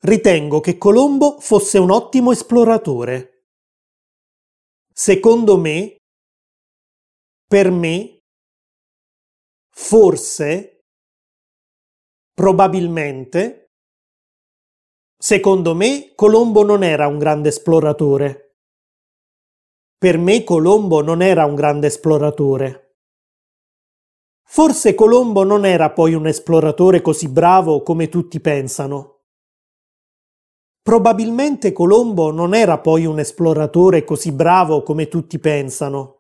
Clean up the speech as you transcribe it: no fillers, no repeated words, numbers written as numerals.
Ritengo che Colombo fosse un ottimo esploratore. Secondo me, per me, forse, probabilmente, secondo me Colombo non era un grande esploratore. Per me Colombo non era un grande esploratore. Forse Colombo non era poi un esploratore così bravo come tutti pensano. Probabilmente Colombo non era poi un esploratore così bravo come tutti pensano.